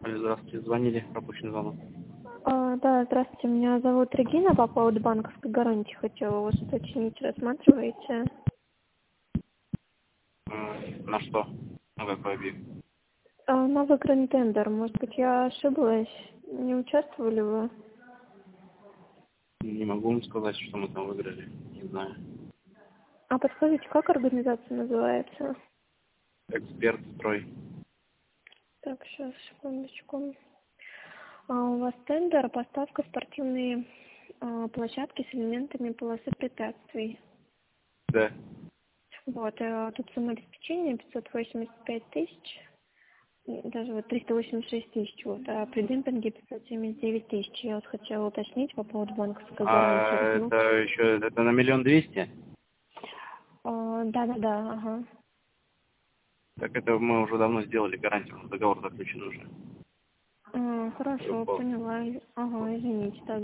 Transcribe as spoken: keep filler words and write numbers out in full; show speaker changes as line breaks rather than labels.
Алло, здравствуйте, звонили, пропущенный звонок.
А, да, здравствуйте, меня зовут Регина, по поводу банковской гарантии хотела вас уточнить, рассматриваете?
М, На что? На какой объект?
А, на выигранный тендер, может быть, я ошиблась, не участвовали вы?
Не могу вам сказать, что мы там выиграли, не знаю.
А подскажите, как организация называется?
Эксперт строй.
Так, сейчас, секундочку. А, у вас тендер, поставка спортивной а, площадки с элементами полосы препятствий.
Да.
Вот, а, тут сумма обеспечения пятьсот восемьдесят пять тысяч. Даже вот триста восемьдесят шесть тысяч, вот, а при демпинге пятьсот семьдесят девять тысяч. Я вот хотела уточнить по поводу банковской гарантии.
А
Ну,
это еще, это на миллион двести?
а, да-да-да, ага.
Так это мы уже давно сделали гарантию, договор заключен уже.
А, хорошо,
Был.
поняла. Ага, извините тогда.